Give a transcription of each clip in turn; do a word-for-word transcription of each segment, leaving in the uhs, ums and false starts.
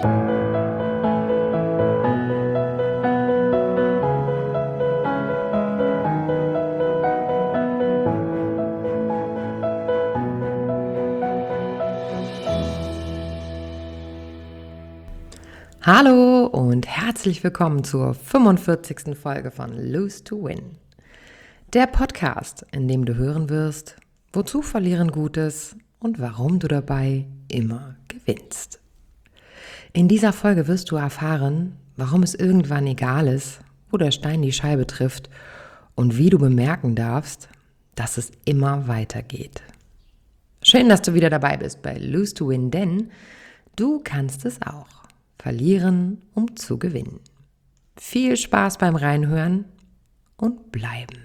Hallo und herzlich willkommen zur fünfundvierzigsten Folge von Lose to Win. Der Podcast, in dem du hören wirst, wozu Verlieren gut ist und warum du dabei immer gewinnst. In dieser Folge wirst du erfahren, warum es irgendwann egal ist, wo der Stein die Scheibe trifft und wie du bemerken darfst, dass es immer weitergeht. Schön, dass du wieder dabei bist bei Lose to Win, denn du kannst es auch. Verlieren, um zu gewinnen. Viel Spaß beim Reinhören und bleiben.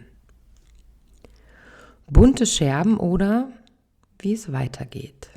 Bunte Scherben oder wie es weitergeht.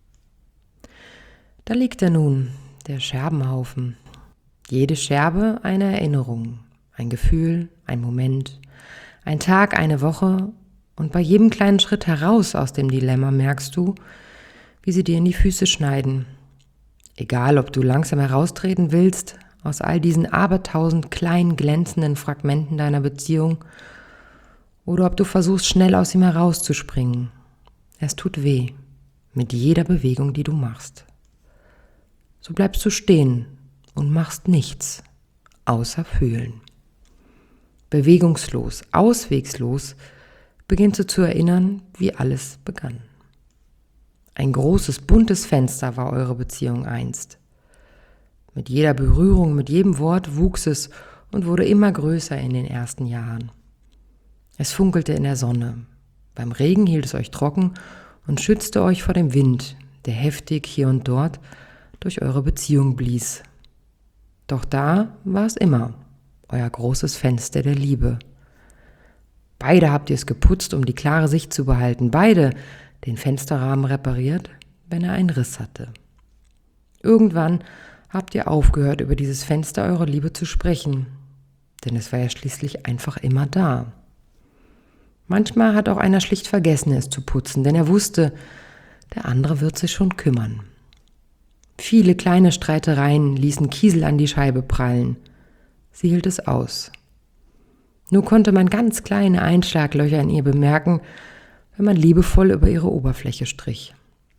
Da liegt er nun, der Scherbenhaufen. Jede Scherbe eine Erinnerung, ein Gefühl, ein Moment, ein Tag, eine Woche und bei jedem kleinen Schritt heraus aus dem Dilemma merkst du, wie sie dir in die Füße schneiden. Egal, ob du langsam heraustreten willst aus all diesen abertausend kleinen glänzenden Fragmenten deiner Beziehung oder ob du versuchst, schnell aus ihm herauszuspringen. Es tut weh, mit jeder Bewegung, die du machst. So bleibst du stehen und machst nichts, außer fühlen. Bewegungslos, auswegslos beginnst du zu erinnern, wie alles begann. Ein großes, buntes Fenster war eure Beziehung einst. Mit jeder Berührung, mit jedem Wort wuchs es und wurde immer größer in den ersten Jahren. Es funkelte in der Sonne. Beim Regen hielt es euch trocken und schützte euch vor dem Wind, der heftig hier und dort durch eure Beziehung blies. Doch da war es immer, euer großes Fenster der Liebe. Beide habt ihr es geputzt, um die klare Sicht zu behalten. Beide den Fensterrahmen repariert, wenn er einen Riss hatte. Irgendwann habt ihr aufgehört, über dieses Fenster eurer Liebe zu sprechen, denn es war ja schließlich einfach immer da. Manchmal hat auch einer schlicht vergessen, es zu putzen, denn er wusste, der andere wird sich schon kümmern. Viele kleine Streitereien ließen Kiesel an die Scheibe prallen. Sie hielt es aus. Nur konnte man ganz kleine Einschlaglöcher in ihr bemerken, wenn man liebevoll über ihre Oberfläche strich.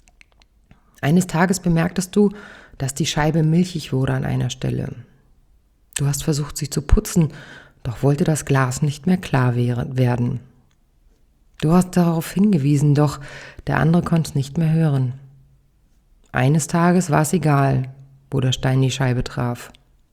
Eines Tages bemerktest du, dass die Scheibe milchig wurde an einer Stelle. Du hast versucht, sie zu putzen, doch wollte das Glas nicht mehr klar werden. Du hast darauf hingewiesen, doch der andere konnte es nicht mehr hören. Eines Tages war es egal, wo der Stein die Scheibe traf.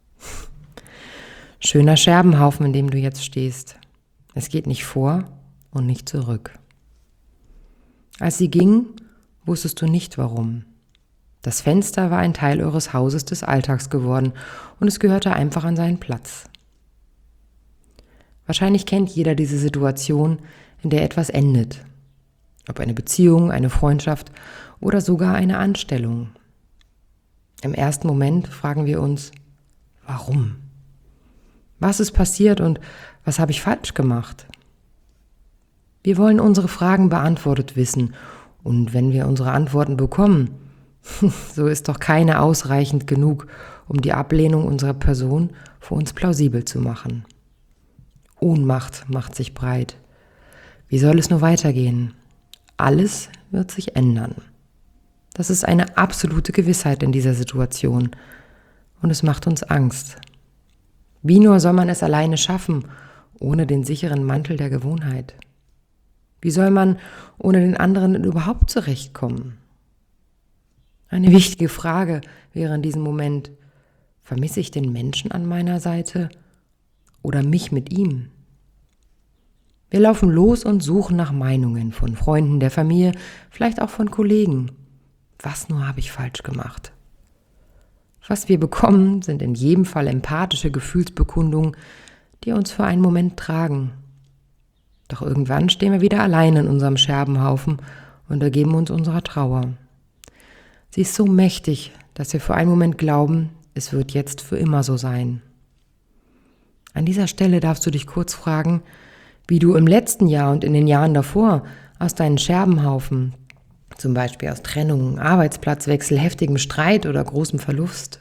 Schöner Scherbenhaufen, in dem du jetzt stehst. Es geht nicht vor und nicht zurück. Als sie ging, wusstest du nicht warum. Das Fenster war ein Teil eures Hauses des Alltags geworden und es gehörte einfach an seinen Platz. Wahrscheinlich kennt jeder diese Situation, in der etwas endet. Ob eine Beziehung, eine Freundschaft oder sogar eine Anstellung. Im ersten Moment fragen wir uns, warum? Was ist passiert und was habe ich falsch gemacht? Wir wollen unsere Fragen beantwortet wissen und wenn wir unsere Antworten bekommen, so ist doch keine ausreichend genug, um die Ablehnung unserer Person für uns plausibel zu machen. Ohnmacht macht sich breit. Wie soll es nur weitergehen? Alles wird sich ändern. Das ist eine absolute Gewissheit in dieser Situation und es macht uns Angst. Wie nur soll man es alleine schaffen, ohne den sicheren Mantel der Gewohnheit? Wie soll man ohne den anderen überhaupt zurechtkommen? Eine wichtige Frage wäre in diesem Moment, vermisse ich den Menschen an meiner Seite oder mich mit ihm? Wir laufen los und suchen nach Meinungen von Freunden, der Familie, vielleicht auch von Kollegen. Was nur habe ich falsch gemacht? Was wir bekommen, sind in jedem Fall empathische Gefühlsbekundungen, die uns für einen Moment tragen. Doch irgendwann stehen wir wieder allein in unserem Scherbenhaufen und ergeben uns unserer Trauer. Sie ist so mächtig, dass wir für einen Moment glauben, es wird jetzt für immer so sein. An dieser Stelle darfst du dich kurz fragen, wie du im letzten Jahr und in den Jahren davor aus deinen Scherbenhaufen, zum Beispiel aus Trennung, Arbeitsplatzwechsel, heftigem Streit oder großem Verlust,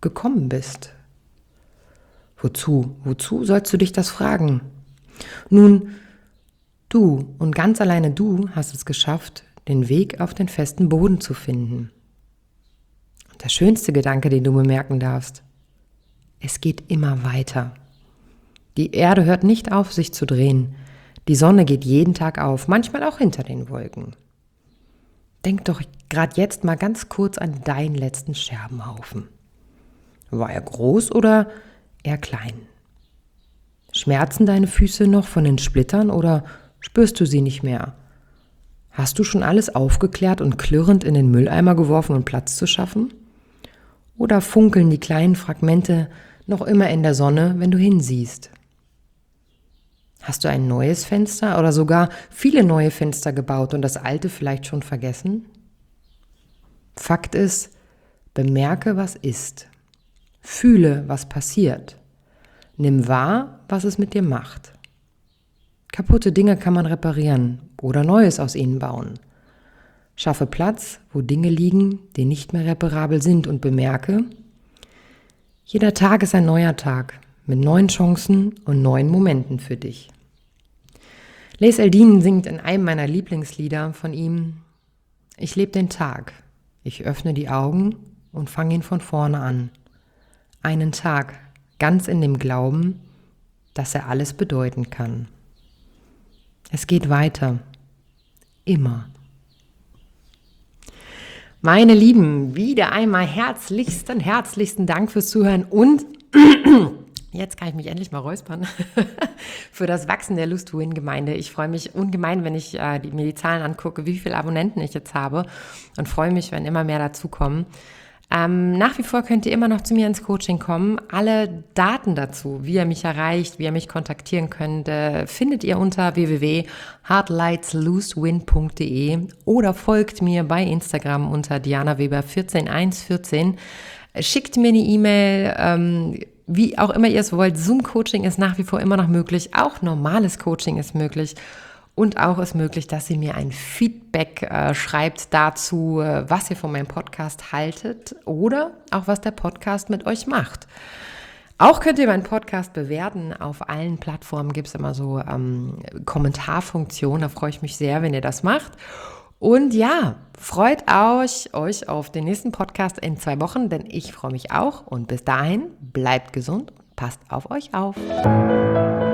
gekommen bist. Wozu? Wozu sollst du dich das fragen? Nun, du und ganz alleine du hast es geschafft, den Weg auf den festen Boden zu finden. Und der schönste Gedanke, den du bemerken darfst: Es geht immer weiter. Die Erde hört nicht auf, sich zu drehen. Die Sonne geht jeden Tag auf, manchmal auch hinter den Wolken. Denk doch gerade jetzt mal ganz kurz an deinen letzten Scherbenhaufen. War er groß oder eher klein? Schmerzen deine Füße noch von den Splittern oder spürst du sie nicht mehr? Hast du schon alles aufgeklärt und klirrend in den Mülleimer geworfen, um Platz zu schaffen? Oder funkeln die kleinen Fragmente noch immer in der Sonne, wenn du hinsiehst? Hast du ein neues Fenster oder sogar viele neue Fenster gebaut und das alte vielleicht schon vergessen? Fakt ist, bemerke, was ist. Fühle, was passiert. Nimm wahr, was es mit dir macht. Kaputte Dinge kann man reparieren oder Neues aus ihnen bauen. Schaffe Platz, wo Dinge liegen, die nicht mehr reparabel sind, und bemerke: Jeder Tag ist ein neuer Tag mit neuen Chancen und neuen Momenten für dich. Les Eldin singt in einem meiner Lieblingslieder von ihm: Ich lebe den Tag, ich öffne die Augen und fange ihn von vorne an. Einen Tag, ganz in dem Glauben, dass er alles bedeuten kann. Es geht weiter, immer. Meine Lieben, wieder einmal herzlichsten, herzlichsten Dank fürs Zuhören und jetzt kann ich mich endlich mal räuspern für das Wachsen der Lust to Win Gemeinde. Ich freue mich ungemein, wenn ich äh, die, mir die Zahlen angucke, wie viele Abonnenten ich jetzt habe, und freue mich, wenn immer mehr dazukommen. Ähm, nach wie vor könnt ihr immer noch zu mir ins Coaching kommen. Alle Daten dazu, wie ihr mich erreicht, wie ihr mich kontaktieren könnt, äh, findet ihr unter w w w punkt heartlights lose win punkt d e oder folgt mir bei Instagram unter Diana Weber eins vier eins eins vier. Schickt mir eine E-Mail, ähm, wie auch immer ihr es wollt. Zoom-Coaching ist nach wie vor immer noch möglich. Auch normales Coaching ist möglich. Und auch ist möglich, dass ihr mir ein Feedback äh, schreibt dazu, äh, was ihr von meinem Podcast haltet oder auch was der Podcast mit euch macht. Auch könnt ihr meinen Podcast bewerten. Auf allen Plattformen gibt es immer so ähm, Kommentarfunktionen. Da freue ich mich sehr, wenn ihr das macht. Und ja, freut euch, euch auf den nächsten Podcast in zwei Wochen, denn ich freue mich auch. Und bis dahin, bleibt gesund und passt auf euch auf.